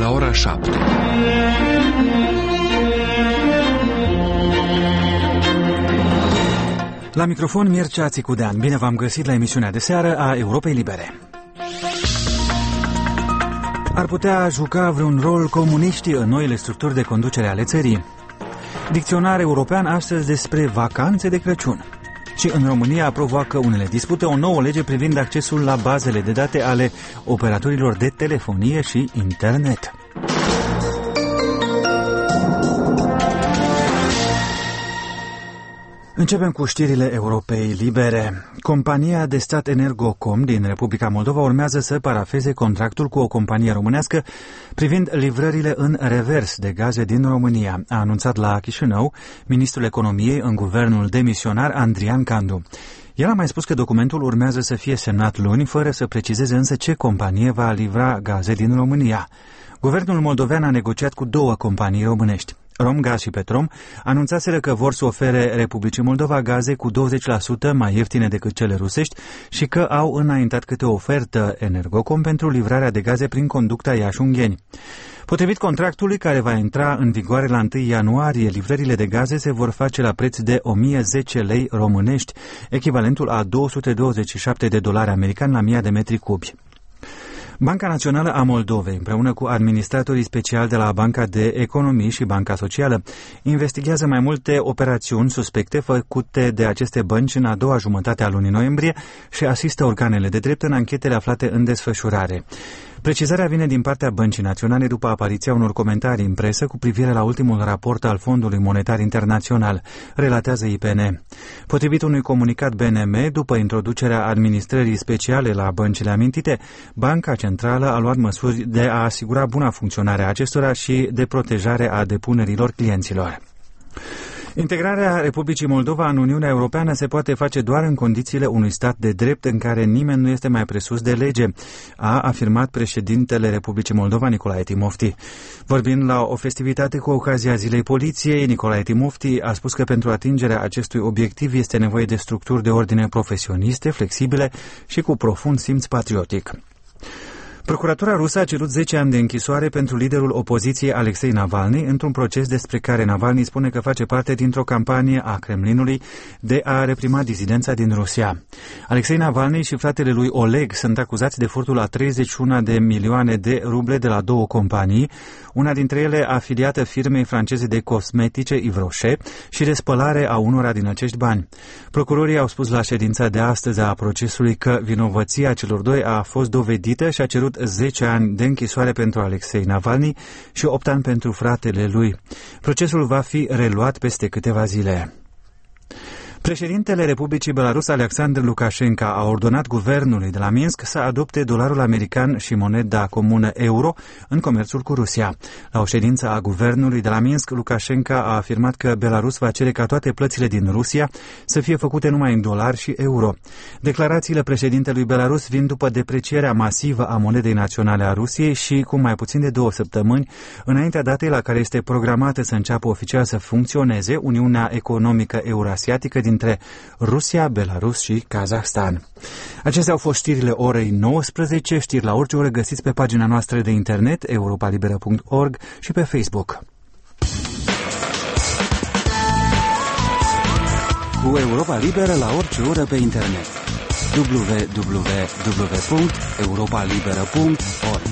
la ora 7. La microfon Mircea Țicudean. Bine v-am găsit la emisiunea de seară a Europei Libere. Ar putea juca vreun rol comuniștii în noile structuri de conducere ale țării? Dicționar european astăzi despre vacanțe de Crăciun. Și în România provoacă unele dispute o nouă lege privind accesul la bazele de date ale operatorilor de telefonie și internet. Începem cu știrile Europei Libere. Compania de stat Energocom din Republica Moldova urmează să parafeze contractul cu o companie românească privind livrările în revers de gaze din România, a anunțat la Chișinău ministrul economiei în guvernul demisionar Andrian Candu. El a mai spus că documentul urmează să fie semnat luni, fără să precizeze însă ce companie va livra gaze din România. Guvernul moldovean a negociat cu două companii românești. Romgaz și Petrom anunțaseră că vor să ofere Republicii Moldova gaze cu 20% mai ieftine decât cele rusești și că au înaintat câte o ofertă Energocom pentru livrarea de gaze prin conducta Iași-Ungheni. Potrivit contractului care va intra în vigoare la 1 ianuarie, livrările de gaze se vor face la preț de 1010 lei românești, echivalentul a $227 americani la 1000 de metri cubi. Banca Națională a Moldovei, împreună cu administratorii speciali de la Banca de Economii și Banca Socială, investigează mai multe operațiuni suspecte făcute de aceste bănci în a doua jumătate a lunii noiembrie și asistă organele de drept în anchetele aflate în desfășurare. Precizarea vine din partea Băncii Naționale după apariția unor comentarii în presă cu privire la ultimul raport al Fondului Monetar Internațional, relatează IPN. Potrivit unui comunicat BNM, după introducerea administrării speciale la băncile amintite, Banca Centrală a luat măsuri de a asigura buna funcționare a acestora și de protejare a depunerilor clienților. Integrarea Republicii Moldova în Uniunea Europeană se poate face doar în condițiile unui stat de drept în care nimeni nu este mai presus de lege, a afirmat președintele Republicii Moldova, Nicolae Timofti. Vorbind la o festivitate cu ocazia Zilei Poliției, Nicolae Timofti a spus că pentru atingerea acestui obiectiv este nevoie de structuri de ordine profesioniste, flexibile și cu profund simț patriotic. Procuratura rusă a cerut 10 ani de închisoare pentru liderul opoziției Alexei Navalny într-un proces despre care Navalny spune că face parte dintr-o campanie a Kremlinului de a reprima dizidența din Rusia. Alexei Navalny și fratele lui Oleg sunt acuzați de furtul a 31 de milioane de ruble de la două companii, una dintre ele afiliată firmei franceze de cosmetice Yves Rocher, și de spălare a unora din acești bani. Procurorii au spus la ședința de astăzi a procesului că vinovăția celor doi a fost dovedită și a cerut 10 ani de închisoare pentru Alexei Navalny și 8 ani pentru fratele lui. Procesul va fi reluat peste câteva zile. Președintele Republicii Belarus, Alexandru Lukashenko, a ordonat guvernului de la Minsk să adopte dolarul american și moneda comună euro în comerțul cu Rusia. La o ședință a guvernului de la Minsk, Lukashenko a afirmat că Belarus va cere ca toate plățile din Rusia să fie făcute numai în dolari și euro. Declarațiile președintelui Belarus vin după deprecierea masivă a monedei naționale a Rusiei și cu mai puțin de 2 săptămâni înaintea datei la care este programată să înceapă oficial să funcționeze Uniunea Economică Eurasiatică dintre Rusia, Belarus și Kazahstan. Acestea au fost știrile orei 19, știri la orice oră găsiți pe pagina noastră de internet europalibera.org și pe Facebook. Cu Europa Liberă la orice oră pe internet. www.europalibera.org.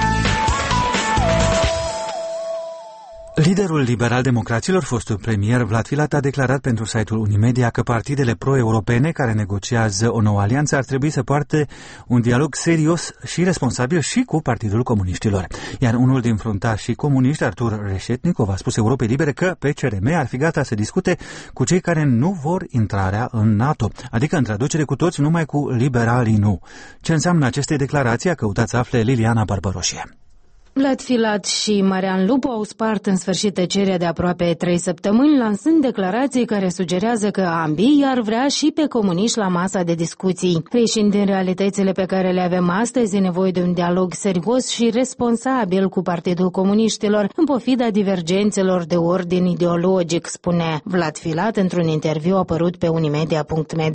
Liderul liberal-democraților, fostul premier Vlad Filat, a declarat pentru site-ul Unimedia că partidele pro-europene care negociază o nouă alianță ar trebui să poarte un dialog serios și responsabil și cu Partidul Comuniștilor. Iar unul din fruntașii comuniști, Artur Reșetnikov, a spus Europei Libere că PCRM ar fi gata să discute cu cei care nu vor intrarea în NATO, adică în traducere cu toți, numai cu liberalii nu. Ce înseamnă aceste declarații? A căutat să afle Liliana Barbaroșie. Vlad Filat și Marian Lupu au spart în sfârșit tăcerea de aproape 3 săptămâni, lansând declarații care sugerează că ambii ar vrea și pe comuniști la masa de discuții. Reișind din realitățile pe care le avem astăzi, e nevoie de un dialog serios și responsabil cu Partidul Comuniștilor, în pofida divergențelor de ordin ideologic, spune Vlad Filat într-un interviu apărut pe unimedia.md.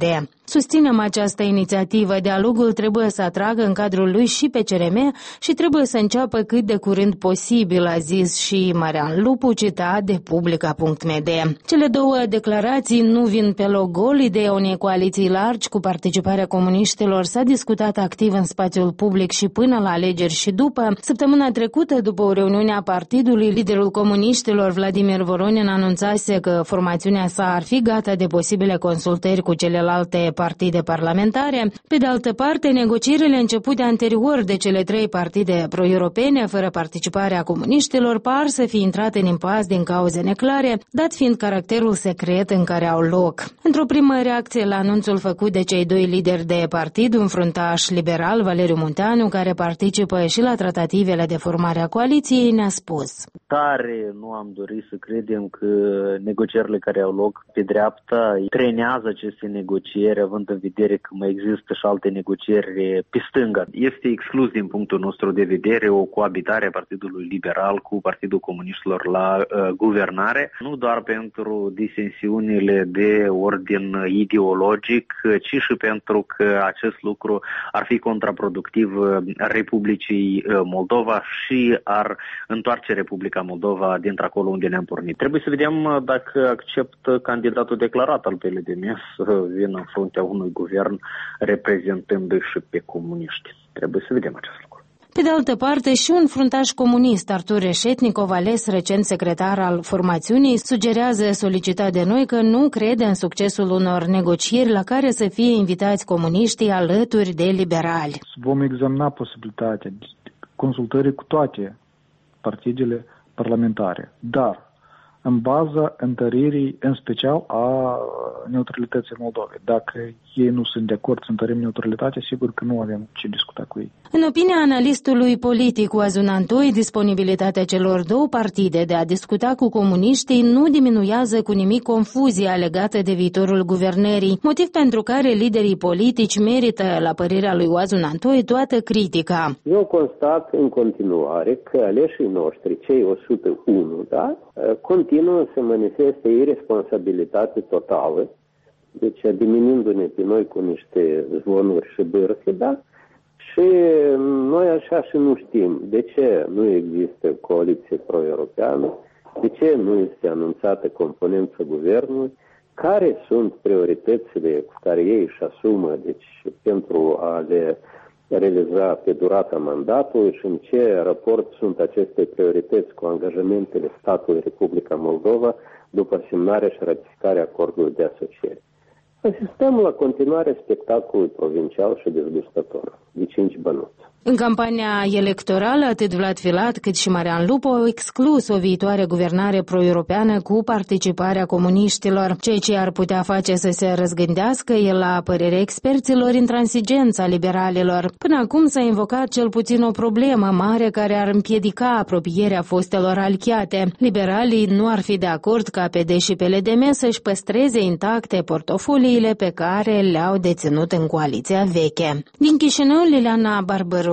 Susținem această inițiativă. Dialogul trebuie să atragă în cadrul lui și pe CRM și trebuie să înceapă cât de curând posibil, a zis și Marian Lupu, citat de Publica.md. Cele două declarații nu vin pe loc gol. Ideea unei coaliții largi cu participarea comuniștilor s-a discutat activ în spațiul public și până la alegeri și după. Săptămâna trecută, după o reuniune a partidului, liderul comuniștilor Vladimir Voronin anunțase că formațiunea sa ar fi gata de posibile consultări cu celelalte partide parlamentare. Pe de altă parte, negocierile începute anterior de cele trei partide pro-europene, fără participarea comuniștilor, par să fie intrate în impas din cauze neclare, dat fiind caracterul secret în care au loc. Într-o primă reacție la anunțul făcut de cei doi lideri de partid, un fruntaș liberal, Valeriu Munteanu, care participă și la tratativele de formare a coaliției, ne-a spus: Tare nu am dorit să credem că negocierile care au loc pe dreapta trenează aceste negocieri, având în vedere că mai există și alte negocieri pe stânga. Este exclus din punctul nostru de vedere o coabitare a Partidului Liberal cu Partidul Comuniștilor la guvernare, nu doar pentru disensiunile de ordin ideologic, ci și pentru că acest lucru ar fi contraproductiv Republicii Moldova și ar întoarce Republica Moldova dintr-acolo unde ne-am pornit. Trebuie să vedem dacă acceptă candidatul declarat al PLDM să vină în fruntea unui guvern reprezentându-i și pe comuniști. Trebuie să vedem acest lucru. Pe de altă parte, și un fruntaș comunist, Artur Reșetnicov, ales recent secretar al formațiunii, sugerează, solicitat de noi, că nu crede în succesul unor negocieri la care să fie invitați comuniștii alături de liberali. Vom examina posibilitatea consultării cu toate partidele parlamentare, dar în baza întăririi, în special, a neutralității Moldovei. Dacă ei nu sunt de acord să întărim neutralitatea, sigur că nu avem ce discuta cu ei. În opinia analistului politic Oazun Antoi, disponibilitatea celor două partide de a discuta cu comuniștii nu diminuează cu nimic confuzia legată de viitorul guvernării, motiv pentru care liderii politici merită, la părerea lui Oazun Antoi, toată critica. Eu constat în continuare că aleșii noștri, cei 101, continuă să manifeste irresponsabilitate totală, deci diminuându-ne pe noi cu niște zvonuri și bârfe, și noi așa și nu știm de ce nu există coaliție pro-europeană, de ce nu este anunțată componența guvernului, care sunt prioritățile cu care ei își asumă, deci pentru a le realiza pe durata mandatului și în ce raport sunt aceste priorități cu angajamentele statului Republica Moldova după semnarea și ratificarea acordului de asociere. Asistăm la continuare spectacolului provincial și dezgustător, de 5 bănuți. În campania electorală, atât Vlad Filat cât și Marian Lupu au exclus o viitoare guvernare pro-europeană cu participarea comuniștilor, ceea ce ar putea face să se răzgândească, e la părerea experților, intransigența liberalilor. Până acum s-a invocat cel puțin o problemă mare care ar împiedica apropierea fostelor alchiate. Liberalii nu ar fi de acord ca PD și PLDM să-și păstreze intacte portofoliile pe care le-au deținut în coaliția veche. Din Chișinău, Liliana Barbăru,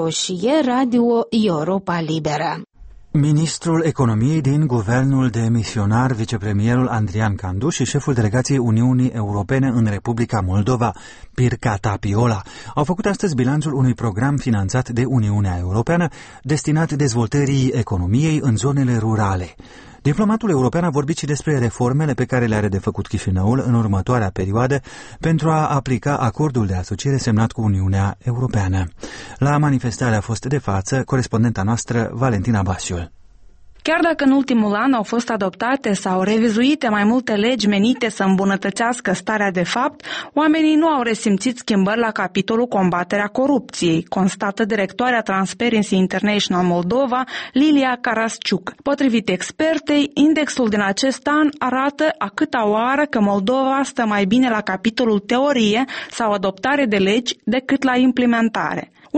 Radio Europa Liberă. Ministrul Economiei din Guvernul de Misionar, vicepremierul Andrian Candu și șeful delegației Uniunii Europene în Republica Moldova, Pirca Tapiola, au făcut astăzi bilanțul unui program finanțat de Uniunea Europeană destinat dezvoltării economiei în zonele rurale. Diplomatul european a vorbit și despre reformele pe care le are de făcut Chișinăul în următoarea perioadă pentru a aplica acordul de asociere semnat cu Uniunea Europeană. La manifestare a fost de față corespondenta noastră Valentina Basiul. Chiar dacă în ultimul an au fost adoptate sau revizuite mai multe legi menite să îmbunătățească starea de fapt, oamenii nu au resimțit schimbări la capitolul combaterea corupției, constată directoarea Transparency International Moldova, Lilia Karasciuc. Potrivit expertei, indexul din acest an arată a câta oară că Moldova stă mai bine la capitolul teorie sau adoptare de legi decât la implementare.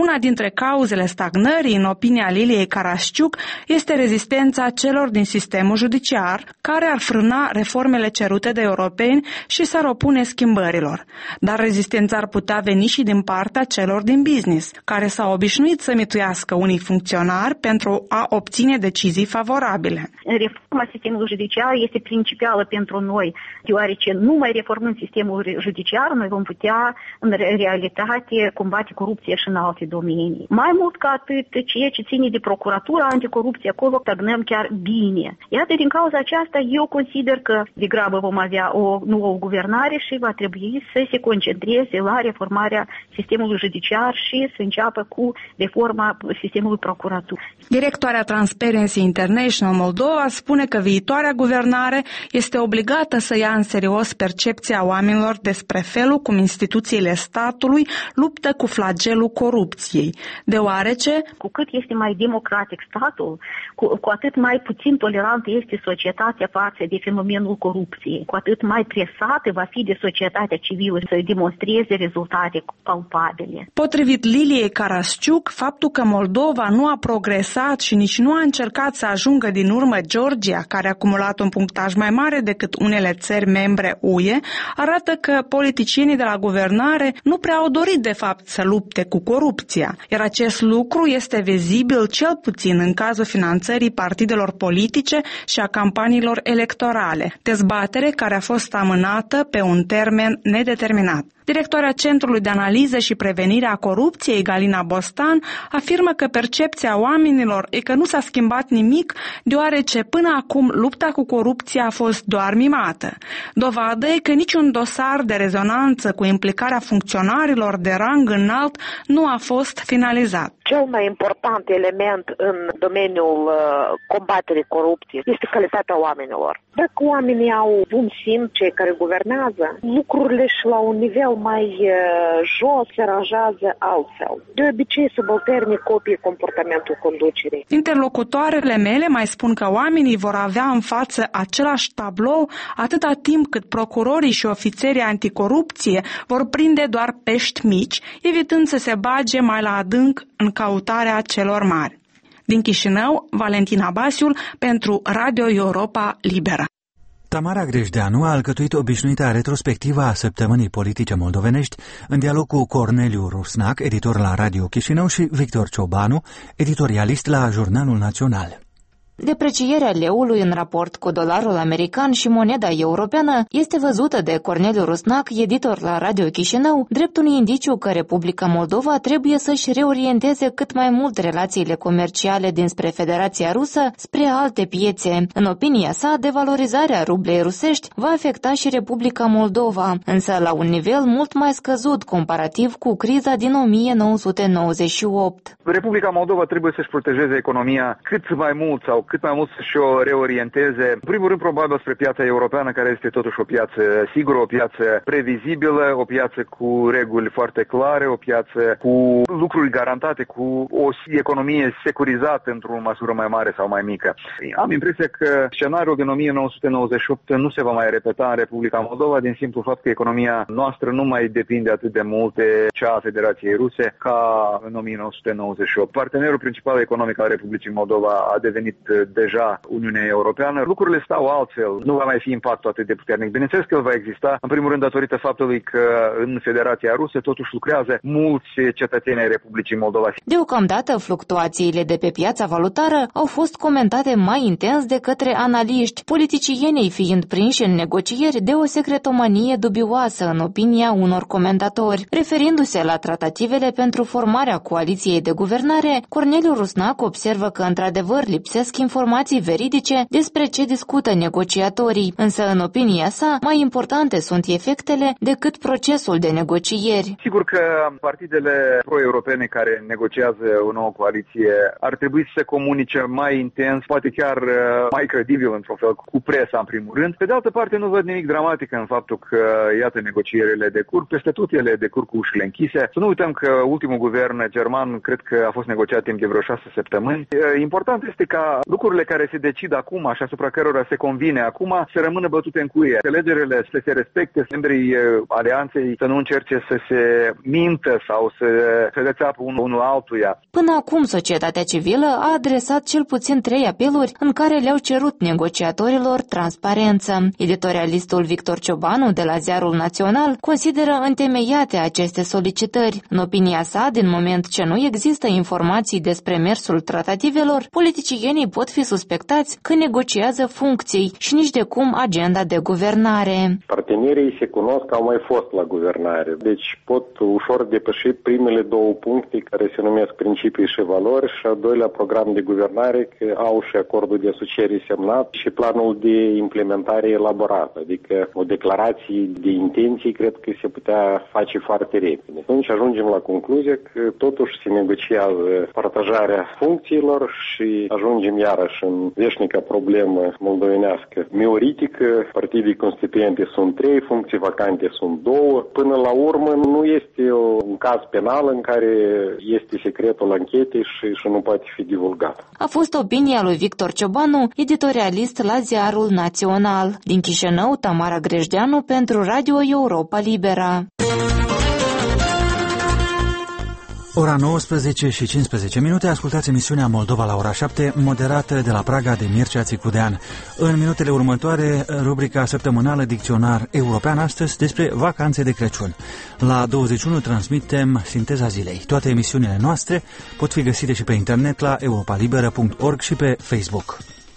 Una dintre cauzele stagnării, în opinia Liliei Carasciuc, este rezistența celor din sistemul judiciar, care ar frâna reformele cerute de europeni și s-ar opune schimbărilor. Dar rezistența ar putea veni și din partea celor din business, care s-au obișnuit să mituiască unii funcționari pentru a obține decizii favorabile. Reforma sistemului judiciar este principală pentru noi, deoarece numai reformând sistemul judiciar, noi vom putea, în realitate, combate corupția și în alte domenii. Mai mult ca atât, ceea ce ține de procuratura anticorupție, acolo stagnăm chiar bine. Iată, din cauza aceasta, eu consider că degrabă vom avea o nouă guvernare și va trebui să se concentreze la reformarea sistemului judiciar și să înceapă cu reforma sistemului procuraturii. Directoarea Transparency International Moldova spune că viitoarea guvernare este obligată să ia în serios percepția oamenilor despre felul cum instituțiile statului luptă cu flagelul corupției, deoarece cu cât este mai democratic statul, cu atât mai puțin tolerantă este societatea față de fenomenul corupției, cu atât mai presată va fi de societatea civilă să demonstreze rezultate palpabile. Potrivit Liliei Carasciuc, faptul că Moldova nu a progresat și nici nu a încercat să ajungă din urmă Georgia, care a acumulat un punctaj mai mare decât unele țări membre UE, arată că politicienii de la guvernare nu prea au dorit de fapt să lupte cu corupția, iar acest lucru este vizibil cel puțin în cazul finanțării partidelor politice și a campaniilor electorale, dezbatere care a fost amânată pe un termen nedeterminat. Directoarea Centrului de Analiză și Prevenire a Corupției, Galina Bostan, afirmă că percepția oamenilor e că nu s-a schimbat nimic, deoarece până acum lupta cu corupția a fost doar mimată. Dovadă e că niciun dosar de rezonanță cu implicarea funcționarilor de rang înalt nu a fost finalizat. Cel mai important element în domeniul combaterii corupției este calitatea oamenilor. Dacă oamenii au bun simț, cei care guvernează, lucrurile și la un nivel mai jos se aranjează altfel. De obicei, subalternii copie comportamentul conducerii. Interlocutoarele mele mai spun că oamenii vor avea în față același tablou atâta timp cât procurorii și ofițerii anticorupție vor prinde doar pești mici, evitând să se bage mai la adânc în căutarea celor mari. Din Chișinău, Valentina Basiul pentru Radio Europa Liberă. Tamara Grejdeanu a alcătuit obișnuita retrospectivă a săptămânii politice moldovenești în dialog cu Corneliu Rusnac, editor la Radio Chișinău, și Victor Ciobanu, editorialist la Jurnalul Național. Deprecierea leului în raport cu dolarul american și moneda europeană este văzută de Corneliu Rusnac, editor la Radio Chișinău, drept un indiciu că Republica Moldova trebuie să-și reorienteze cât mai mult relațiile comerciale dinspre Federația Rusă spre alte piețe. În opinia sa, devalorizarea rublei rusești va afecta și Republica Moldova, însă la un nivel mult mai scăzut comparativ cu criza din 1998. Republica Moldova trebuie să-și protejeze economia cât mai mult sau cât mai mult să-și o reorienteze. În primul rând, probabil, spre piața europeană, care este totuși o piață sigură, o piață previzibilă, o piață cu reguli foarte clare, o piață cu lucruri garantate, cu o economie securizată într-o măsură mai mare sau mai mică. Am impresia că scenariul din 1998 nu se va mai repeta în Republica Moldova, din simplu fapt că economia noastră nu mai depinde atât de mult de cea a Federației Ruse ca în 1998. Partenerul principal economic al Republicii Moldova a devenit deja Uniunea Europeană. Lucrurile stau altfel, nu va mai fi impactul atât de puternic. Bineînțeles că el va exista, în primul rând datorită faptului că în Federația Rusă totuși lucrează mulți cetățeni ai Republicii Moldova. Deocamdată, fluctuațiile de pe piața valutară au fost comentate mai intens de către analiști, politicienii fiind prinși în negocieri de o secretomanie dubioasă în opinia unor comentatori. Referindu-se la tratativele pentru formarea coaliției de guvernare, Corneliu Rusnac observă că într-adevăr lipsesc informații veridice despre ce discută negociatorii, însă în opinia sa mai importante sunt efectele decât procesul de negocieri. Sigur că partidele pro-europene care negociază o nouă coaliție ar trebui să comunice mai intens, poate chiar mai credibil într-un fel, cu presa în primul rând. Pe de altă parte, nu văd nimic dramatic în faptul că, iată, negocierile decurg, peste tot ele decurg cu ușile închise. Să nu uităm că ultimul guvern german, cred că a fost negociat timp de vreo 6 săptămâni. Important este ca lucrurile care se decid acum și asupra cărora se convine acum să rămână bătute în cuie. Legerile să se respecte, membrii alianței să nu încerce să se mintă sau să se dețeapă unul altuia. Până acum, societatea civilă a adresat cel puțin 3 apeluri în care le-au cerut negociatorilor transparență. Editorialistul Victor Ciobanu de la Ziarul Național consideră întemeiate aceste solicitări. În opinia sa, din moment ce nu există informații despre mersul tratativelor, politicienii pot fi suspectați că negociază funcții și nici de cum agenda de guvernare. Partenerii se cunosc că au mai fost la guvernare, deci pot ușor depăși primele 2 puncte care se numesc principii și valori și al doilea program de guvernare, că au și acordul de asociere semnat și planul de implementare elaborat, adică o declarație de intenții cred că se putea face foarte repede. Atunci ajungem la concluzia că totuși se negociază partajarea funcțiilor și ajungem iarăși în veșnica problemă moldovenească mioritică, partidii constituente sunt 3, funcții vacante sunt 2. Până la urmă nu este un caz penal în care este secretul anchetei și nu poate fi divulgat. A fost opinia lui Victor Ciobanu, editorialist la Ziarul Național. Din Chișinău, Tamara Grejdeanu pentru Radio Europa Libera. Ora 19 și 15 minute, ascultați emisiunea Moldova la ora 7, moderată de la Praga de Mircea Țicudean. În minutele următoare, rubrica săptămânală Dicționar European, astăzi despre vacanțe de Crăciun. La 21 transmitem Sinteza Zilei. Toate emisiunile noastre pot fi găsite și pe internet la europalibera.org și pe Facebook.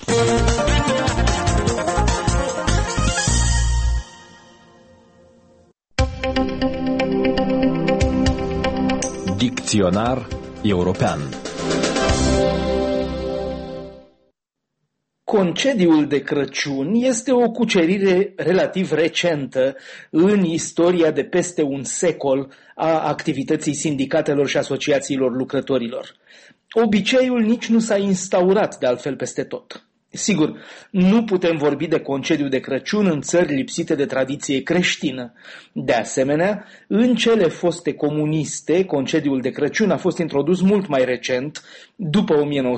Dicționar European. Concediul de Crăciun este o cucerire relativ recentă în istoria de peste un secol a activității sindicatelor și asociațiilor lucrătorilor. Obiceiul nici nu s-a instaurat de altfel peste tot. Sigur, nu putem vorbi de concediu de Crăciun în țări lipsite de tradiție creștină. De asemenea, în cele foste comuniste, concediul de Crăciun a fost introdus mult mai recent, după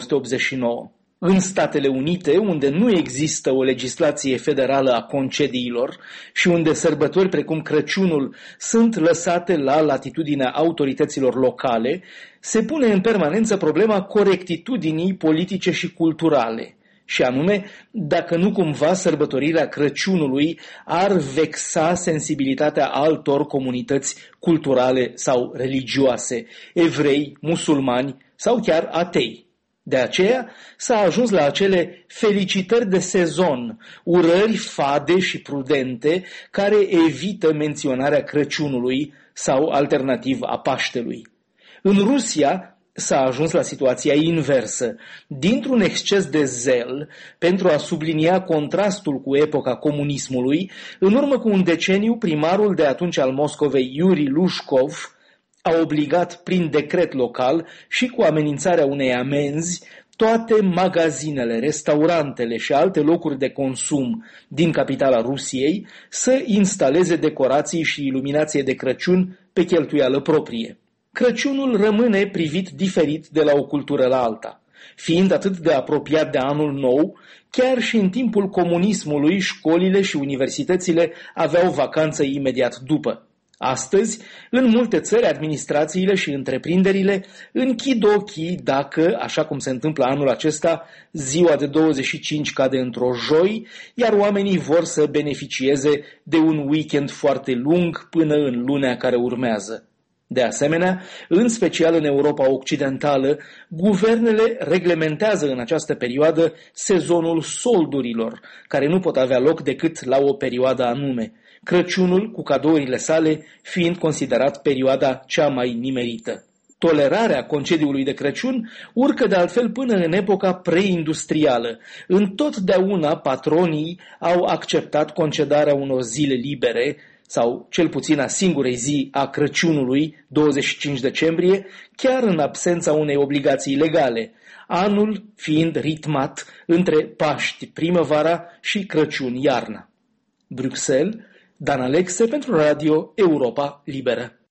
1989. În Statele Unite, unde nu există o legislație federală a concediilor și unde sărbători precum Crăciunul sunt lăsate la latitudinea autorităților locale, se pune în permanență problema corectitudinii politice și culturale. Și anume, dacă nu cumva sărbătorirea Crăciunului ar vexa sensibilitatea altor comunități culturale sau religioase, evrei, musulmani sau chiar atei. De aceea s-a ajuns la acele felicitări de sezon, urări fade și prudente care evită menționarea Crăciunului sau alternativ a Paștelui. În Rusia s-a ajuns la situația inversă. Dintr-un exces de zel, pentru a sublinia contrastul cu epoca comunismului, în urmă cu un deceniu, primarul de atunci al Moscovei, Iuri Lușcov, a obligat prin decret local și cu amenințarea unei amenzi toate magazinele, restaurantele și alte locuri de consum din capitala Rusiei să instaleze decorații și iluminație de Crăciun pe cheltuială proprie. Crăciunul rămâne privit diferit de la o cultură la alta. Fiind atât de apropiat de anul nou, chiar și în timpul comunismului, școlile și universitățile aveau vacanță imediat după. Astăzi, în multe țări, administrațiile și întreprinderile închid ochii dacă, așa cum se întâmplă anul acesta, ziua de 25 cade într-o joi, iar oamenii vor să beneficieze de un weekend foarte lung până în lunea care urmează. De asemenea, în special în Europa Occidentală, guvernele reglementează în această perioadă sezonul soldurilor, care nu pot avea loc decât la o perioadă anume, Crăciunul cu cadourile sale fiind considerat perioada cea mai nimerită. Tolerarea concediului de Crăciun urcă de altfel până în epoca preindustrială. Întotdeauna patronii au acceptat concedarea unor zile libere, sau cel puțin a singurei zi a Crăciunului, 25 decembrie, chiar în absența unei obligații legale, anul fiind ritmat între Paști primăvara și Crăciun iarna. Bruxelles, Dan Alexe pentru Radio Europa Liberă.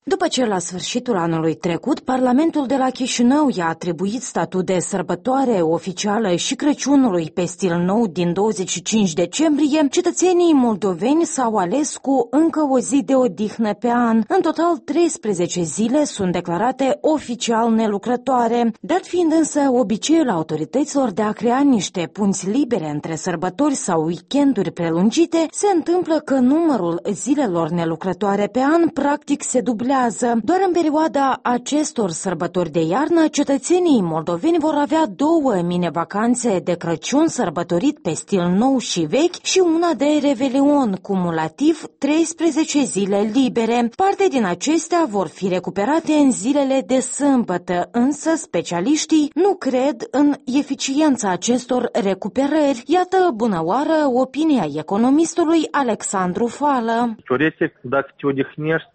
După ce la sfârșitul anului trecut, Parlamentul de la Chișinău i-a atribuit statut de sărbătoare oficială și Crăciunului pe stil nou din 25 decembrie, cetățenii moldoveni s-au ales cu încă o zi de odihnă pe an. În total, 13 zile sunt declarate oficial nelucrătoare, dat fiind însă obiceiul autorităților de a crea niște punți libere între sărbători sau weekenduri prelungite, se întâmplă că numărul zilelor nelucrătoare pe an practic se dublează. Doar în perioada acestor sărbători de iarnă, cetățenii moldoveni vor avea 2 mini-vacanțe de Crăciun sărbătorit pe stil nou și vechi și una de Revelion, cumulativ 13 zile libere. Parte din acestea vor fi recuperate în zilele de sâmbătă, însă specialiștii nu cred în eficiența acestor recuperări. Iată, bună oară, opinia economistului Alexandru Fală. Teoretic, dacă te odihnești,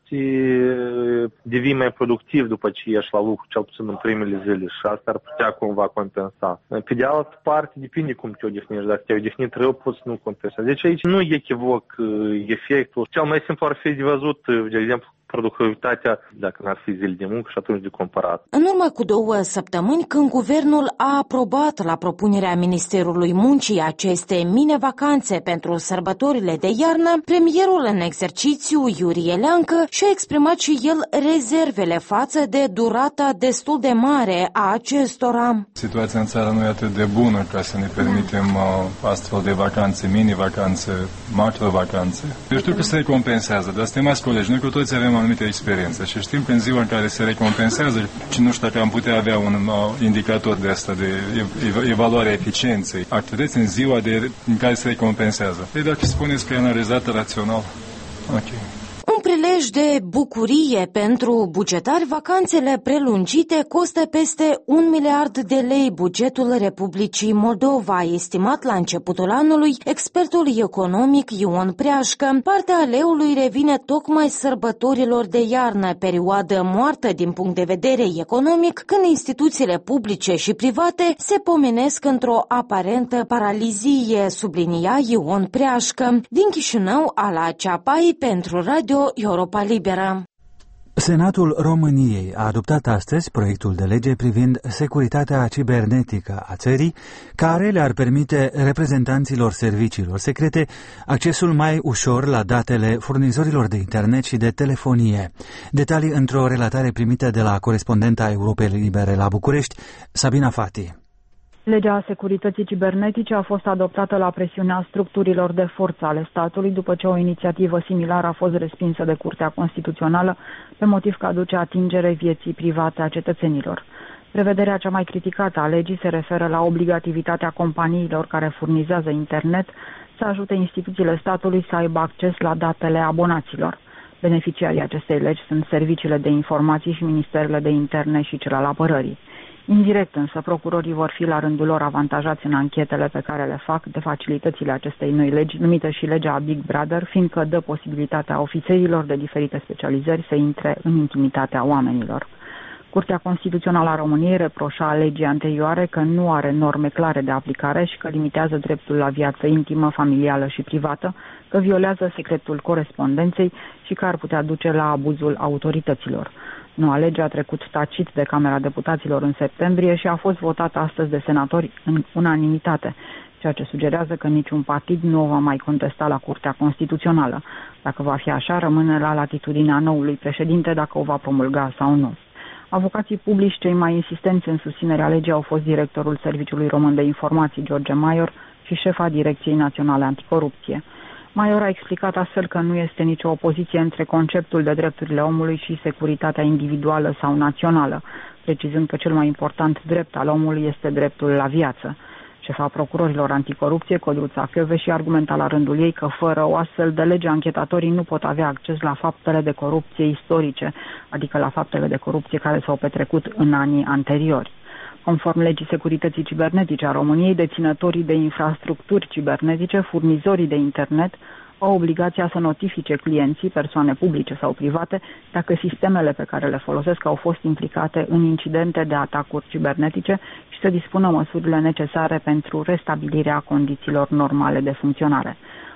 devii mai productiv după ce ești la lucru, cel puțin în primele zile, și asta ar putea cumva compensa. Pe de altă parte, depinde cum te odihnești. Dacă te-ai odihnit rău, poți nu compensa. Deci aici nu echivoc efectul. Cel mai simplu ar fi de văzut, de exemplu, productivitatea, dacă n-ar fi zile de muncă și atunci de comparat. În urmă cu 2 săptămâni, când guvernul a aprobat la propunerea Ministerului Muncii aceste mini-vacanțe pentru sărbătorile de iarnă, premierul în exercițiu, Iurie Leancă, și-a exprimat și el rezervele față de durata destul de mare a acestora. Situația în țară nu e atât de bună ca să ne permitem astfel de vacanțe, mini-vacanțe, macro-vacanțe. Eu știu că se recompensează, dar stimați colegi, noi cu toți avem anumită experiență și știm că în ziua în care se recompensează, și nu știu dacă am putea avea un indicator de asta, de evaluare a eficienței activității în ziua în care se recompensează. Deci dacă spuneți că e analizată rațional, ok. Un prilej de bucurie pentru bugetari, vacanțele prelungite costă peste 1 miliard de lei bugetul Republicii Moldova, estimat la începutul anului expertul economic Ion Preașcă. Partea leului revine tocmai sărbătorilor de iarnă, perioadă moartă din punct de vedere economic, când instituțiile publice și private se pomenesc într-o aparentă paralizie, sublinia Ion Preașcă. Din Chișinău, Ala Ceapai pentru Radio Europa Liberă. Senatul României a adoptat astăzi proiectul de lege privind securitatea cibernetică a țării, care le-ar permite reprezentanților serviciilor secrete accesul mai ușor la datele furnizorilor de internet și de telefonie. Detalii într-o relatare primită de la corespondenta Europei Libere la București, Sabina Fati. Legea securității cibernetice a fost adoptată la presiunea structurilor de forță ale statului după ce o inițiativă similară a fost respinsă de Curtea Constituțională pe motiv că aduce atingere vieții private a cetățenilor. Prevederea cea mai criticată a legii se referă la obligativitatea companiilor care furnizează internet să ajute instituțiile statului să aibă acces la datele abonaților. Beneficiarii acestei legi sunt serviciile de informații și ministerele de interne și cel al apărării. Indirect însă, procurorii vor fi la rândul lor avantajați în anchetele pe care le fac de facilitățile acestei noi legi, numită și legea Big Brother, fiindcă dă posibilitatea ofițerilor de diferite specializări să intre în intimitatea oamenilor. Curtea Constituțională a României reproșa legii anterioare că nu are norme clare de aplicare și că limitează dreptul la viață intimă, familială și privată, că violează secretul corespondenței și că ar putea duce la abuzul autorităților. Noua lege a trecut tacit de Camera Deputaților în septembrie și a fost votată astăzi de senatori în unanimitate, ceea ce sugerează că niciun partid nu o va mai contesta la Curtea Constituțională. Dacă va fi așa, rămâne la latitudinea noului președinte dacă o va promulga sau nu. Avocații publici cei mai insistenți în susținerea legii au fost directorul Serviciului Român de Informații, George Maior, și șefa Direcției Naționale Anticorupție. Maior a explicat astfel că nu este nicio opoziție între conceptul de drepturile omului și securitatea individuală sau națională, precizând că cel mai important drept al omului este dreptul la viață. Șefa procurorilor anticorupție, Codruța Chioveși, argumenta la rândul ei că fără o astfel de lege, anchetatorii nu pot avea acces la faptele de corupție istorice, adică la faptele de corupție care s-au petrecut în anii anteriori. Conform legii securității cibernetice a României, deținătorii de infrastructuri cibernetice, furnizorii de internet, au obligația să notifice clienții, persoane publice sau private, dacă sistemele pe care le folosesc au fost implicate în incidente de atacuri cibernetice și să dispună măsurile necesare pentru restabilirea condițiilor normale de funcționare.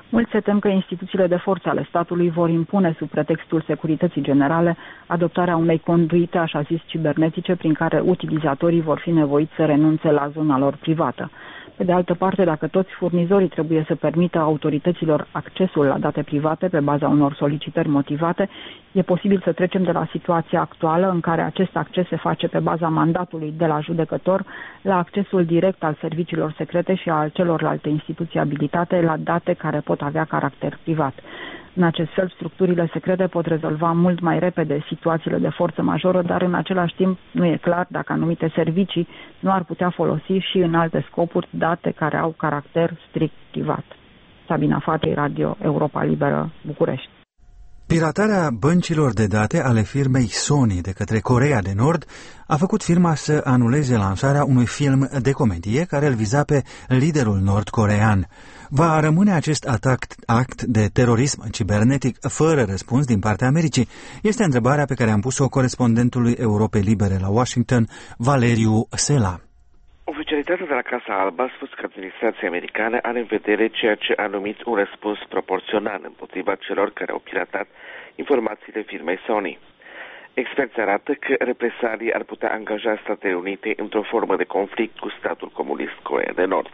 Mulți se tem că instituțiile de forță ale statului vor impune sub pretextul securității generale adoptarea unei conduite, așa zis, cibernetice, prin care utilizatorii vor fi nevoiți să renunțe la zona lor privată. Pe de altă parte, dacă toți furnizorii trebuie să permită autorităților accesul la date private pe baza unor solicitări motivate, e posibil să trecem de la situația actuală în care acest acces se face pe baza mandatului de la judecător la accesul direct al serviciilor secrete și al celorlalte instituții abilitate la date care pot avea caracter privat. În acest fel, structurile secrete pot rezolva mult mai repede situațiile de forță majoră, dar în același timp nu e clar dacă anumite servicii nu ar putea folosi și în alte scopuri date care au caracter strict privat. Sabina Fatei, Radio Europa Liberă, București. Piratarea băncilor de date ale firmei Sony de către Coreea de Nord a făcut firma să anuleze lansarea unui film de comedie care îl viza pe liderul nord-corean. Va rămâne acest act de terorism cibernetic fără răspuns din partea Americii? Este întrebarea pe care am pus-o corespondentului Europei Libere la Washington, Valeriu Sela. Oficialitatea de la Casa Albă a spus că administrația americană are în vedere ceea ce a numit un răspuns proporțional împotriva celor care au piratat informațiile firmei Sony. Experții arată că represalii ar putea angaja Statele Unite într-o formă de conflict cu statul comunist Coreea de Nord.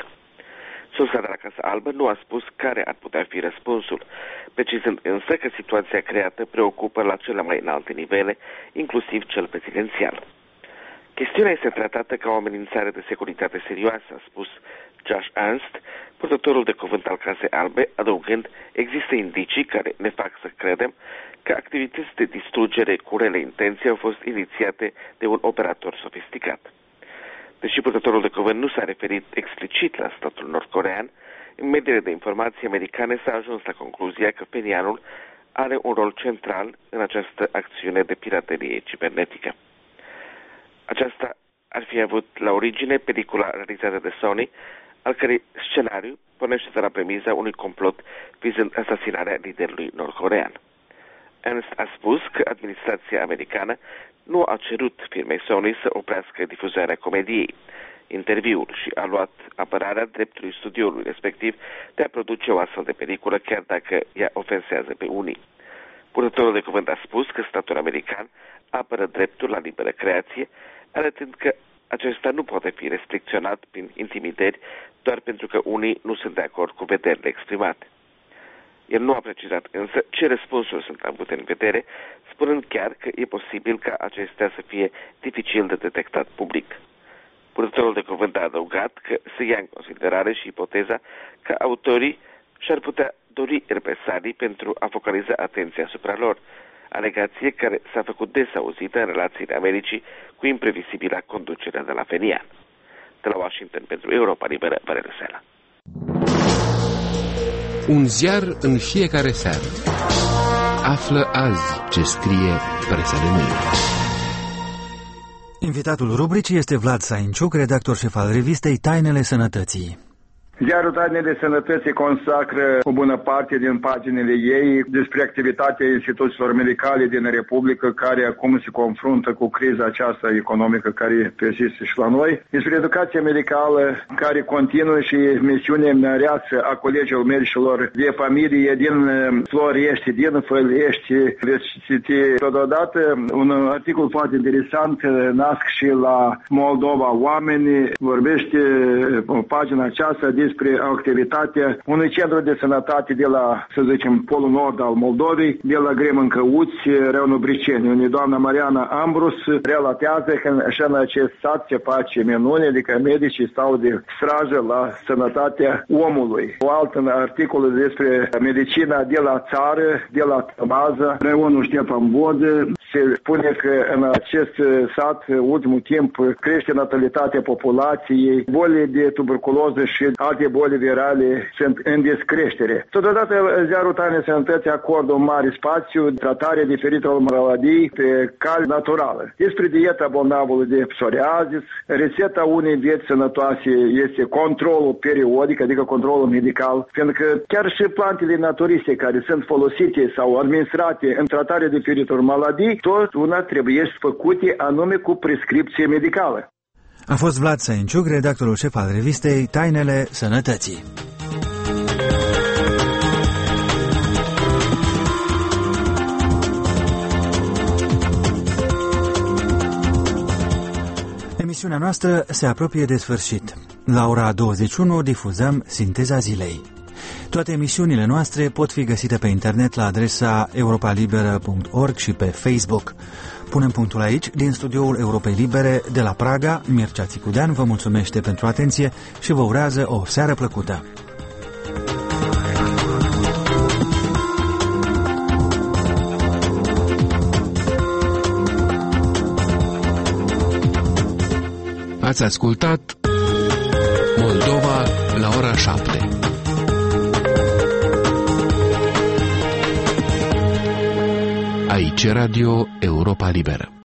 Sursa de la Casa Albă nu a spus care ar putea fi răspunsul, precizând însă că situația creată preocupă la cele mai înalte nivele, inclusiv cel prezidențial. Chestiunea este tratată ca o amenințare de securitate serioasă, a spus Josh Ernst, purtătorul de cuvânt al Casei Albe, adăugând, există indicii care ne fac să credem că activități de distrugere cu rele intenții au fost inițiate de un operator sofisticat. Deși purtătorul de cuvânt nu s-a referit explicit la statul nord-corean, în mediile de informații americane s-a ajuns la concluzia că Pyongyangul are un rol central în această acțiune de piraterie cibernetică. Aceasta ar fi avut la origine pelicula realizată de Sony, al cărei scenariu pornește de la premiza unui complot vizând asasinarea liderului nord-corean. Ernst a spus că administrația americană nu a cerut firmei Sony să oprească difuzarea comediei, interviul și a luat apărarea dreptului studioului respectiv de a produce o astfel de peliculă, chiar dacă ea ofensează pe unii. Purtătorul de cuvânt a spus că statul american apără dreptul la liberă creație, arătând că acesta nu poate fi restricționat prin intimidări doar pentru că unii nu sunt de acord cu vederile exprimate. El nu a precizat însă ce răspunsuri sunt avute în vedere, spunând chiar că e posibil ca acestea să fie dificil de detectat public. Purtătorul de cuvânt a adăugat că se ia în considerare și ipoteza că autorii și-ar putea dori represalii pentru a focaliza atenția asupra lor, alegație care s-a făcut des auzită în relațiile Americii cu imprevizibila conducerea de la Pyongyang. De la Washington pentru Europa Liberă, Valeriu Sela. Un ziar în fiecare seară. Află azi ce scrie presa de mâine. Invitatul rubricii este Vlad Sainciuc, redactor șef al revistei Tainele Sănătății. Ziarul Tainele Sănătății consacră o bună parte din paginile ei despre activitatea instituțiilor medicale din Republică care acum se confruntă cu criza aceasta economică care persistă și la noi, despre educația medicală care continuă și misiunea măreață a colegilor medicilor de familie din Florești, din Făliești. Veți citi totodată un articol foarte interesant, nasc și la Moldova oameni, vorbește o pagina aceasta despre activitatea unui centru de sănătate de la, să zicem, polul nord al Moldovei, de la Gremân-Căuți, Râul Briceni, unde doamna Mariana Ambrus relatează că și în acest sat se face minune, adică medicii stau de strajă la sănătatea omului. O altă articol despre medicina de la țară, de la Tămază, Râul Ștefan Vodă, se spune că în acest sat, ultimul timp, crește natalitatea populației, bolile de tuberculoză și alte boli virale sunt în descreștere. Totodată, ziarul Tainele Sănătății acordă un mare spațiu, tratarea diferitelor maladii pe cale naturală. Despre dieta bolnavului de psoriazis, rețeta unei vieți sănătoase este controlul periodic, adică controlul medical, pentru că chiar și plantele naturiste care sunt folosite sau administrate în tratarea diferitelor maladii, tot una trebuie făcute anume cu prescripție medicală. A fost Vlad Sainciuc, redactorul șef al revistei Tainele Sănătății. Emisiunea noastră se apropie de sfârșit. La ora 21 difuzăm Sinteza Zilei. Toate emisiunile noastre pot fi găsite pe internet la adresa europalibera.org și pe Facebook. Punem punctul aici, din studioul Europei Libere de la Praga. Mircea Țicudean vă mulțumește pentru atenție și vă urează o seară plăcută. Ați ascultat Moldova la ora 7. Aici Radio Europa Liberă.